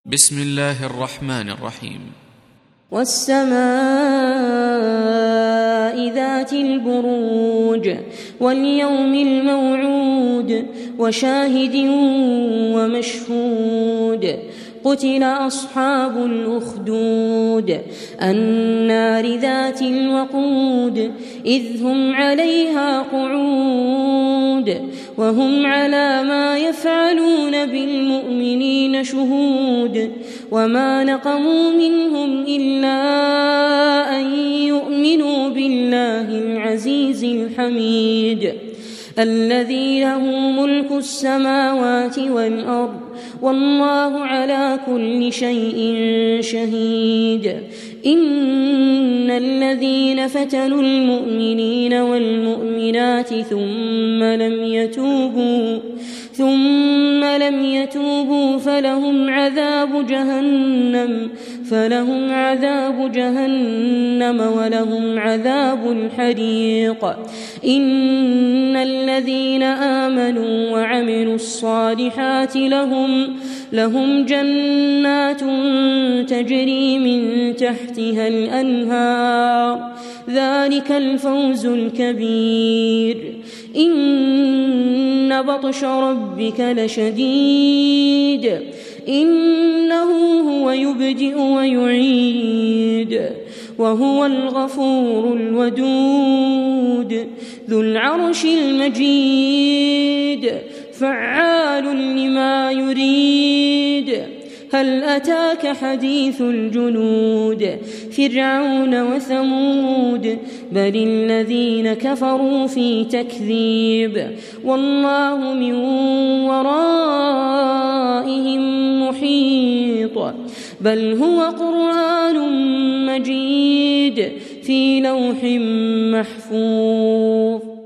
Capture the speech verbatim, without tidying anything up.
بسم الله الرحمن الرحيم. والسماء ذات البروج واليوم الموعود وشاهد ومشهود قتل أصحاب الأخدود النار ذات الوقود إذ هم عليها قعود وهم على ما يفعلون بالمؤمنين شهود وما نقموا منهم إلا أن يؤمنوا بالله العزيز الحميد الذي له ملك السماوات والأرض والله على كل شيء شهيد. إن الذين فتنوا المؤمنين والمؤمنات ثم لم يتوبوا ثم لم يتوبوا فلهم عذاب جهنم فلهم عذاب جهنم ولهم عذاب الحريق. إن الذين آمنوا وعملوا الصالحات لهم لهم جنات تجري من تحتها الأنهار ذلك الفوز الكبير. إن بطش ربك لشديد إنه هو يبدئ ويعيد وهو الغفور الودود ذو العرش المجيد فعال لما يريد. هل أتاك حديث الجنود فرعون وثمود بل الذين كفروا في تكذيب والله من ورائهم محيط بل هو قرآن مجيد في لوح محفوظ.